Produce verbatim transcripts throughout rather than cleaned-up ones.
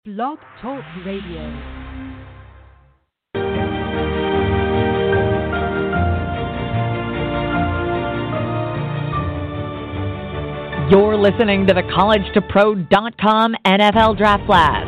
Blog Talk Radio. You're listening to the college to pro dot com N F L Draft Blast.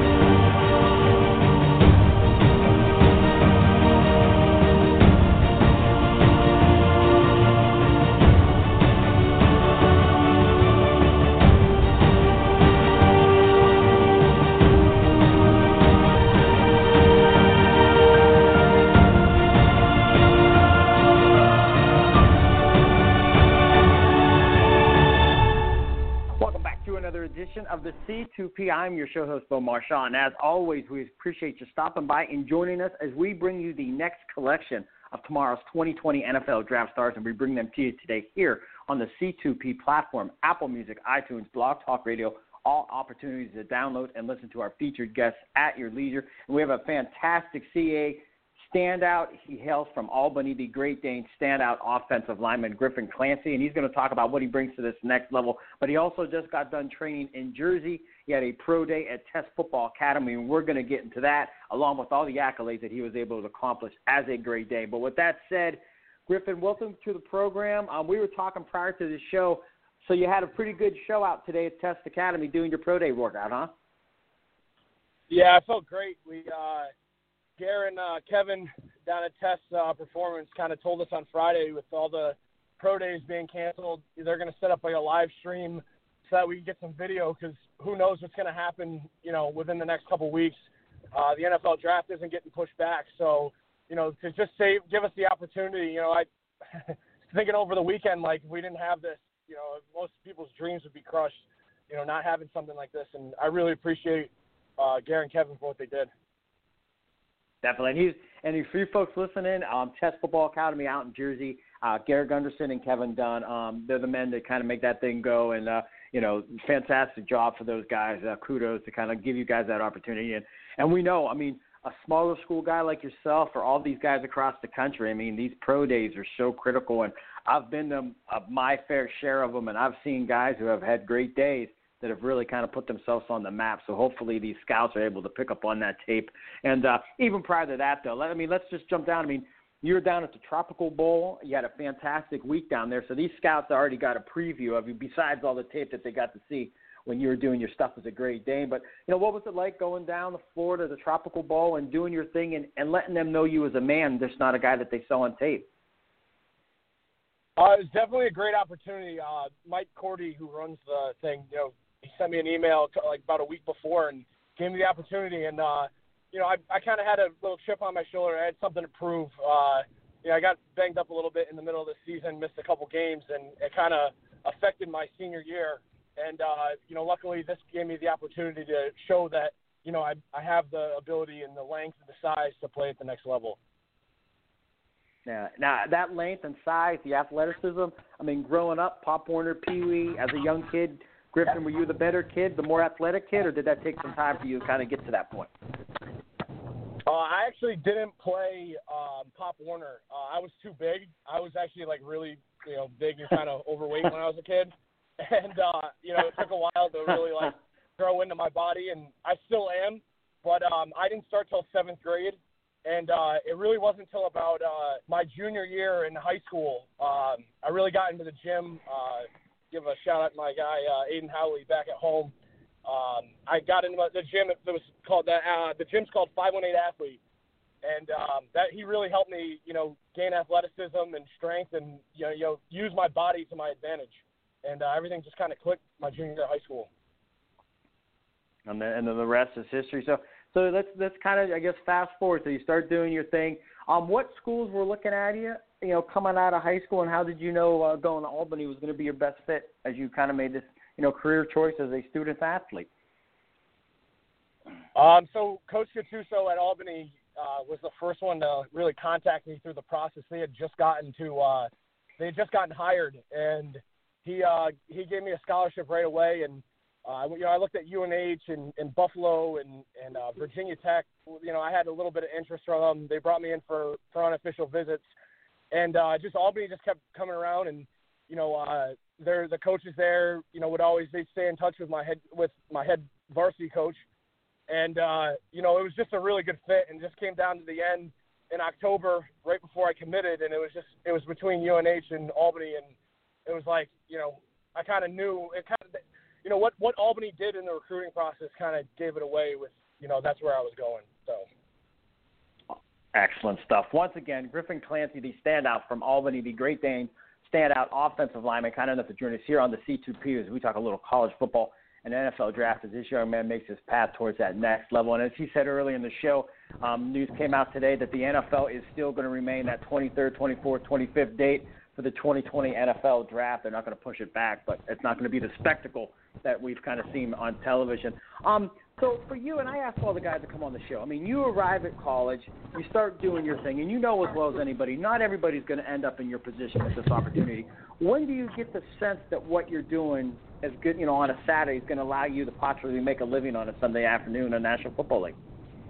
Of the C two P. I'm your show host, Bo Marshall, and as always, we appreciate you stopping by and joining us as we bring you the next collection of tomorrow's twenty twenty N F L Draft Stars, and we bring them to you today here on the C two P platform, Apple Music, iTunes, Blog Talk Radio, all opportunities to download and listen to our featured guests at your leisure. And we have a fantastic C A standout. He hails from Albany, the Great Dane standout offensive lineman Griffin Clancy, and he's going to talk about what he brings to this next level. But he also just got done training in Jersey. He had a pro day at Test Football Academy, and we're going to get into that along with all the accolades that he was able to accomplish as a Great Dane. But with that said, Griffin, welcome to the program. Um, we were talking prior to the show, so you had a pretty good show out today at Test Academy doing your pro day workout, huh? Yeah, I felt great. We uh Garen, uh, Kevin down at Test uh, Performance kind of told us on Friday with all the pro days being canceled, they're going to set up like a live stream so that we can get some video because who knows what's going to happen, you know, within the next couple of weeks. Uh, the N F L draft isn't getting pushed back. So, you know, to just save, give us the opportunity, you know, I thinking over the weekend, like if we didn't have this, you know, most people's dreams would be crushed, you know, not having something like this. And I really appreciate uh, Garen and Kevin for what they did. Definitely. And, he's, and for you folks listening, um, Test Football Academy out in Jersey, uh, Garrett Gunderson and Kevin Dunn, um, they're the men that kind of make that thing go. And, uh, you know, fantastic job for those guys. Uh, kudos to kind of give you guys that opportunity. And, and we know, I mean, a smaller school guy like yourself or all these guys across the country, I mean, these pro days are so critical. And I've been to uh, my fair share of them, and I've seen guys who have had great days that have really kind of put themselves on the map. So hopefully these scouts are able to pick up on that tape. And uh, even prior to that, though, let, I mean, let's just jump down. I mean, you were down at the Tropical Bowl. You had a fantastic week down there. So these scouts already got a preview of you besides all the tape that they got to see when you were doing your stuff as a Great Dane. But, you know, what was it like going down to Florida, the Tropical Bowl, and doing your thing and, and letting them know you as a man, just not a guy that they saw on tape? Uh, it was definitely a great opportunity. Uh, Mike Cordy, who runs the thing, you know, he sent me an email like about a week before and gave me the opportunity. And, uh, you know, I, I kind of had a little chip on my shoulder. I had something to prove. Uh, you know, I got banged up a little bit in the middle of the season, missed a couple games, and it kind of affected my senior year. And, uh, you know, luckily this gave me the opportunity to show that, you know, I, I have the ability and the length and the size to play at the next level. Yeah. Now, that length and size, the athleticism, I mean, growing up, Pop Warner, Pee Wee, as a young kid, Griffin, were you the better kid, the more athletic kid, or did that take some time for you to kind of get to that point? Uh, I actually didn't play um, Pop Warner. Uh, I was too big. I was actually, like, really, you know, big and kind of overweight when I was a kid. And, uh, you know, it took a while to really, like, grow into my body, and I still am. But um, I didn't start till seventh grade. And uh, it really wasn't until about uh, my junior year in high school. Um, I really got into the gym. Uh, give a shout out to my guy, uh, Aiden Howley, back at home. Um, I got into the gym. It was called that. Uh, the gym's called five one eight Athlete, and um, that he really helped me, you know, gain athleticism and strength, and you know, you know use my body to my advantage. And uh, everything just kind of clicked my junior year of high school. And then, and then the rest is history. So, so let's let's kind of, I guess, fast forward. So you start doing your thing. Um, what schools were looking at you, you know, coming out of high school, and how did you know uh, going to Albany was going to be your best fit as you kind of made this, you know, career choice as a student athlete? Um, so Coach Gattuso at Albany uh, was the first one to really contact me through the process. They had just gotten to, uh, they had just gotten hired, and he uh, he gave me a scholarship right away. And uh, you know, I looked at U N H and, and Buffalo and and uh, Virginia Tech. You know, I had a little bit of interest from them. They brought me in for, for unofficial visits, and uh, just Albany just kept coming around. And you know, uh, they're the coaches there. You know, would always they'd stay in touch with my head with my head varsity coach. And, uh, you know, it was just a really good fit, and just came down to the end in October, right before I committed, and it was just, it was between U N H and Albany, and it was like, you know, I kind of knew, it kind of, you know, what, what Albany did in the recruiting process kind of gave it away with, you know, that's where I was going, so. Excellent stuff. Once again, Griffin Clancy, the standout from Albany, the Great Dane standout offensive lineman, kind enough to join us here on the C two P as we talk a little college football and N F L draft as this young man makes his path towards that next level. And as he said earlier in the show, um, news came out today that the N F L is still going to remain that twenty-third, twenty-fourth, twenty-fifth date for the twenty twenty N F L draft. They're not going to push it back, but it's not going to be the spectacle that we've kind of seen on television. Um, so for you, and I ask all the guys that come on the show, I mean, you arrive at college, you start doing your thing, and you know as well as anybody, not everybody's going to end up in your position with this opportunity. When do you get the sense that what you're doing is good, you know, on a Saturday is going to allow you to possibly make a living on a Sunday afternoon in the National Football League?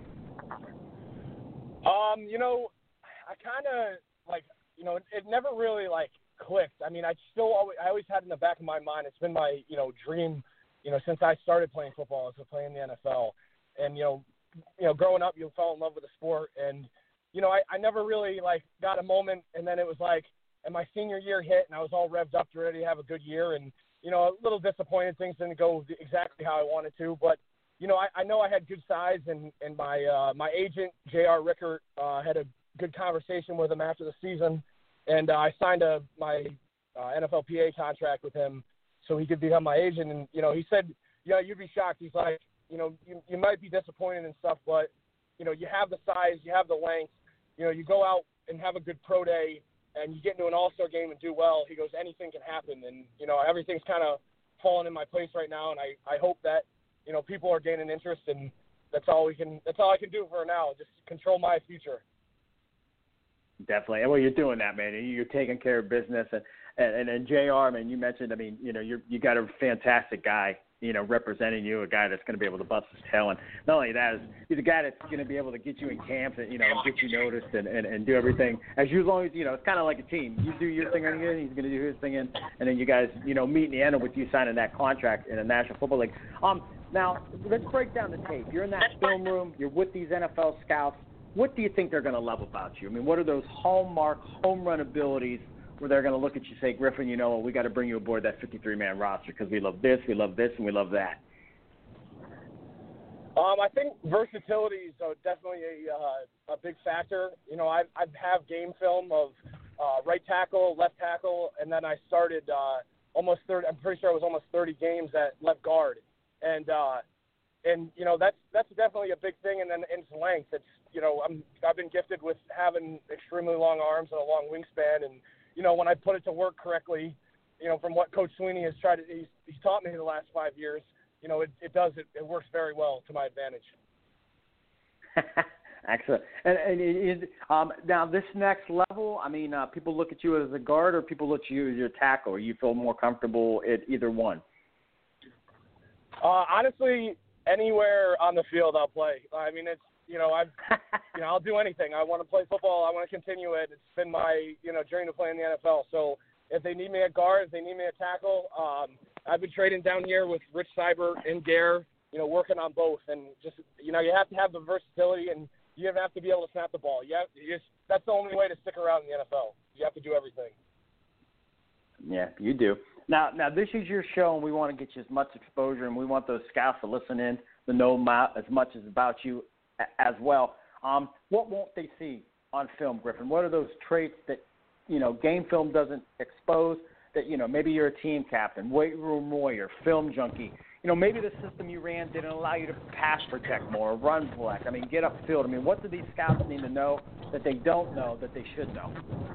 Um, you know, I kind of, like, you know, it, it never really, like, clicked. I mean, I still always, I always had in the back of my mind, it's been my, you know, dream, you know, since I started playing football, is to play in the N F L. And, you know, you know, growing up, you fell in love with the sport. And, you know, I, I never really, like, got a moment, and then it was like, and my senior year hit, and I was all revved up to ready to have a good year. And, you know, a little disappointed. Things didn't go exactly how I wanted to. But, you know, I, I know I had good size, and, and my uh, my agent, J R Rickert, uh, had a good conversation with him after the season. And uh, I signed a my uh, N F L P A contract with him so he could become my agent. And, you know, he said, yeah, you'd be shocked. He's like, you know, you, you might be disappointed and stuff, but, you know, you have the size, you have the length. You know, you go out and have a good pro day, and you get into an all-star game and do well. He goes, anything can happen. And, you know, everything's kind of falling in my place right now, and I, I hope that, you know, people are gaining interest, and that's all we can, that's all I can do for now, just control my future. Definitely. Well, you're doing that, man. You're taking care of business. And, and, and J R, man, you mentioned, I mean, you know, you're, you got a fantastic guy, you know, representing you, a guy that's going to be able to bust his tail. And not only that, is he's a guy that's going to be able to get you in camps and, you know, get you noticed and, and, and do everything. As you, as long as, you know, it's kind of like a team. You do your thing in, he's going to do his thing in, and then you guys, you know, meet in the end with you signing that contract in the National Football League. Um, now, let's break down the tape. You're in that film room. You're with these N F L scouts. What do you think they're going to love about you? I mean, what are those hallmark home run abilities where they're going to look at you and say, Griffin, you know, we got to bring you aboard that fifty-three man roster because we love this, we love this, and we love that? Um, I think versatility is uh, definitely a, uh, a big factor. You know, I I have game film of uh, right tackle, left tackle, and then I started uh, almost thirty. I'm pretty sure it was almost thirty games at left guard, and uh, and you know that's that's definitely a big thing. And then its length. It's you know I'm I've been gifted with having extremely long arms and a long wingspan, and you know when I put it to work correctly, you know from what Coach Sweeney has tried to he's, he's taught me the last five years. You know, it, it does, it, it works very well to my advantage. Excellent. And, and it, it, um, now this next level, I mean, uh, people look at you as a guard or people look at you as your tackle, or you feel more comfortable at either one? Uh, honestly, anywhere on the field I'll play. I mean, it's, you know, I've, you know, I'll do anything. I want to play football. I want to continue it. It's been my, you know, dream to play in the N F L. So if they need me at guard, if they need me at tackle, um, I've been trading down here with Rich Seibert and Gare, you know, working on both. And just, you know, you have to have the versatility and you have to be able to snap the ball. You have, you just, that's the only way to stick around in the N F L. You have to do everything. Yeah, you do. Now, now this is your show, and we want to get you as much exposure, and we want those scouts to listen in, to know as much as about you as well. Um, what won't they see on film, Griffin? What are those traits that, you know, game film doesn't expose? That, you know, maybe you're a team captain, weight room warrior, film junkie. You know, maybe the system you ran didn't allow you to pass protect more, run select. I mean, get upfield. I mean, what do these scouts need to know that they don't know that they should know?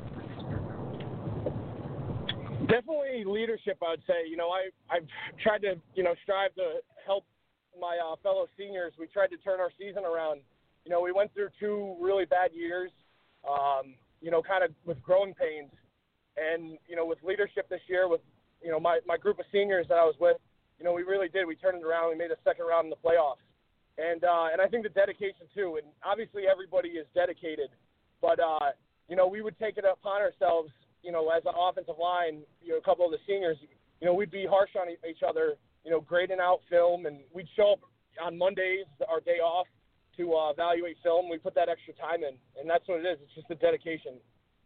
Definitely leadership, I would say. You know, I, I've tried to, you know, strive to help my uh, fellow seniors. We tried to turn our season around. You know, we went through two really bad years, um, you know, kind of with growing pains. And, you know, with leadership this year, with, you know, my, my group of seniors that I was with, you know, we really did. We turned it around. We made a second round in the playoffs. And uh, and I think the dedication, too. And obviously everybody is dedicated. But, uh, you know, we would take it upon ourselves, you know, as an offensive line, you know, a couple of the seniors, you know, we'd be harsh on each other, you know, grading out film. And we'd show up on Mondays, our day off, to uh, evaluate film. We put that extra time in, and that's what it is. It's just a dedication.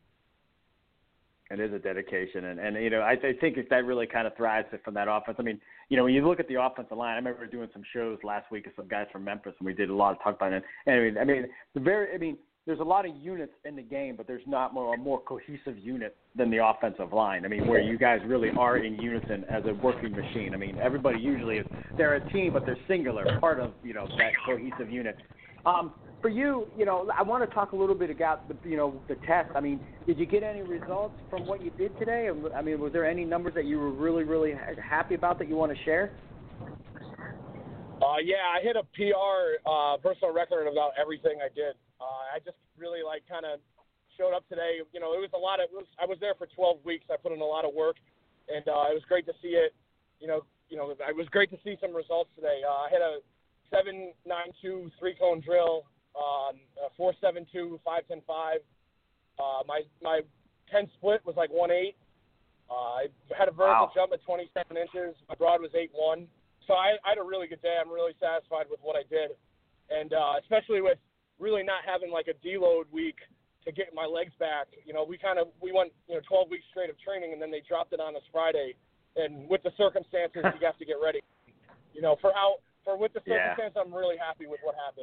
It is a dedication, and, and you know, I, I think that really kind of thrives from that offense. I mean, you know, when you look at the offensive line, I remember doing some shows last week with some guys from Memphis, and we did a lot of talk about it. And I mean, I mean, the very, I mean, there's a lot of units in the game, but there's not more a more cohesive unit than the offensive line. I mean, where you guys really are in unison as a working machine. I mean, everybody usually is they're a team, but they're singular, part of you know that cohesive unit. Um, for you, you know, I want to talk a little bit about the, you know, the test. I mean, did you get any results from what you did today? I mean, was there any numbers that you were really, really happy about that you want to share? Uh, yeah, I hit a P R uh, personal record about everything I did. Uh, I just really like kind of showed up today. You know, it was a lot of. It was, I was there for twelve weeks. I put in a lot of work, and uh, it was great to see it. You know, you know, it was great to see some results today. Uh, I hit a seven nine two three cone drill. Um, uh, four seven two five ten five. Uh, my my ten split was like one eight. Uh, I had a vertical wow. jump at twenty-seven inches. My broad was eight one. So I, I had a really good day. I'm really satisfied with what I did, and uh, especially with really not having like a deload week to get my legs back. You know, we kind of we went you know twelve weeks straight of training, and then they dropped it on us Friday. And with the circumstances, you have to get ready. You know, for how for with the circumstances, yeah. I'm really happy with what happened.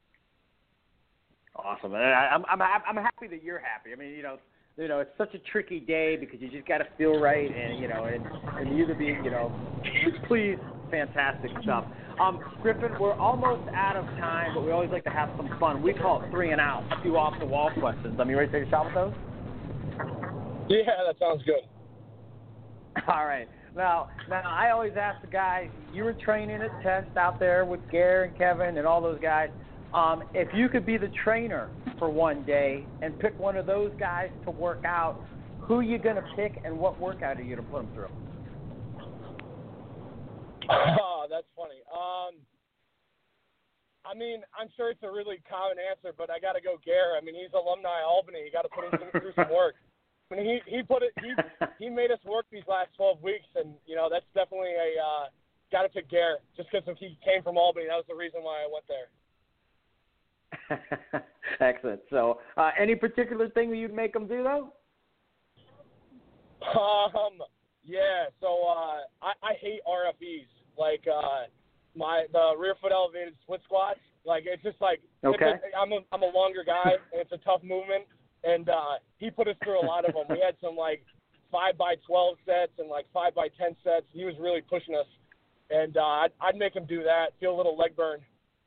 Awesome, and I, I'm I'm I'm happy that you're happy. I mean, you know, you know, it's such a tricky day because you just got to feel right, and you know, and and either be, you know, please, fantastic stuff. Um, Griffin, we're almost out of time, but we always like to have some fun. We call it three and out. A few off the wall questions. I mean, ready to take a shot with those? Yeah, that sounds good. All right. Now, now I always ask the guys. You were training at Test out there with Gare and Kevin and all those guys. Um, if you could be the trainer for one day and pick one of those guys to work out, who are you going to pick and what workout are you going to put them through? Oh, that's funny. Um, I mean, I'm sure it's a really common answer, but I got to go Gare. I mean, he's alumni Albany. You got to put him through some work. I mean, he he put it. He he made us work these last twelve weeks, and you know that's definitely a uh, got to pick Gare just because he came from Albany. That was the reason why I went there. Excellent. So, uh, any particular thing that you'd make them do, though? Um, yeah. So, uh, I, I hate R F Es. Like, uh, my the rear foot elevated split squats. Like, it's just like okay. It's a, I'm a I'm a longer guy, and it's a tough movement. And uh, he put us through a lot of them. We had some like five by twelve sets and like five by ten sets. He was really pushing us, and uh, I'd, I'd make him do that. Feel a little leg burn.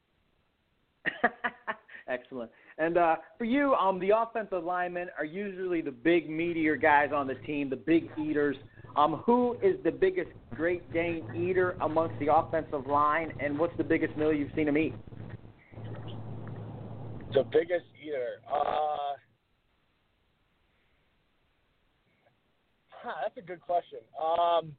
Excellent. And uh, for you, um, the offensive linemen are usually the big meatier guys on the team, the big eaters. Um, who is the biggest Great Dane eater amongst the offensive line, and what's the biggest meal you've seen him eat? The biggest eater. Uh, huh, that's a good question. Um,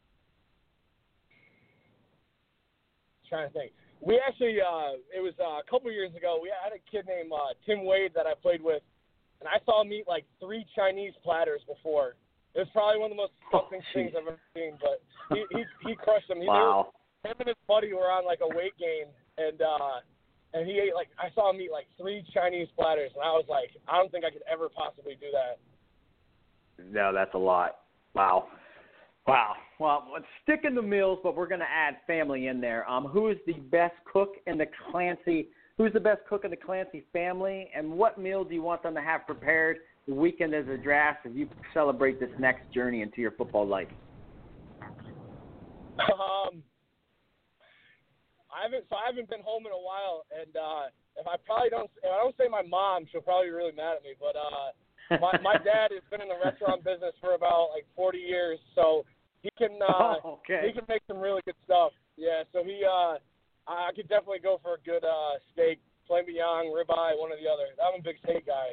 trying to think. We actually, uh, it was uh, a couple years ago, we had a kid named uh, Tim Wade that I played with, and I saw him eat like three Chinese platters before. It was probably one of the most disgusting oh, things I've ever seen, but he he, he crushed them. He, wow. Him and his buddy were on like a weight gain, and uh, and he ate like, I saw him eat like three Chinese platters, and I was like, I don't think I could ever possibly do that. No, that's a lot. Wow. Wow. Well, let's stick in the meals, but we're going to add family in there. Um, who is the best cook in the Clancy? Who's the best cook in the Clancy family, and what meal do you want them to have prepared the weekend as a draft as you celebrate this next journey into your football life? Um, I haven't. So I haven't been home in a while, and uh, if I probably don't, if I don't say my mom, she'll probably be really mad at me. But uh, my my dad has been in the restaurant business for about like forty years, so. He can uh, oh, okay. he can make some really good stuff. Yeah, so he uh, I could definitely go for a good uh, steak, filet mignon, ribeye, one or the other. I'm a big steak guy,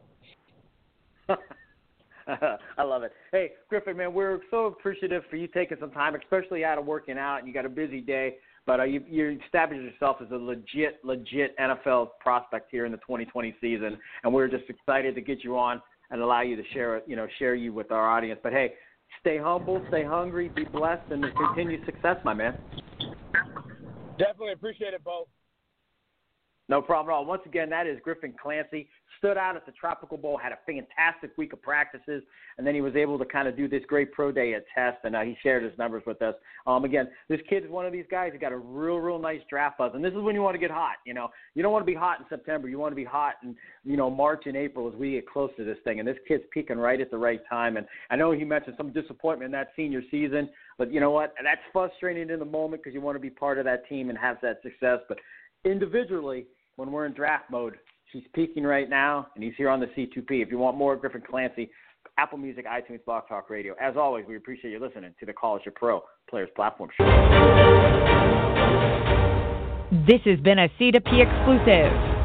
so. I love it. Hey, Griffin, man, we're so appreciative for you taking some time, especially out of working out, and you got a busy day. But uh, you you established yourself as a legit, legit N F L prospect here in the twenty twenty season, and we're just excited to get you on and allow you to share you know share you with our audience. But hey. Stay humble, stay hungry, be blessed, and continue success, my man. Definitely appreciate it, Bo. No problem at all. Once again, that is Griffin Clancy. Stood out at the Tropical Bowl, had a fantastic week of practices, and then he was able to kind of do this great pro day at Test, and uh, he shared his numbers with us. Um, again, this kid is one of these guys who got a real, real nice draft buzz, and this is when you want to get hot. You know, you don't want to be hot in September. You want to be hot in, you know, March and April as we get close to this thing, and this kid's peaking right at the right time. And I know he mentioned some disappointment in that senior season, but you know what? That's frustrating in the moment because you want to be part of that team and have that success. But individually, when we're in draft mode, he's peaking right now, and he's here on the C two P. If you want more Griffin Clancy, Apple Music, iTunes, Blog Talk Radio. As always, we appreciate you listening to the College to Pro Players Platform Show. This has been a C two P exclusive.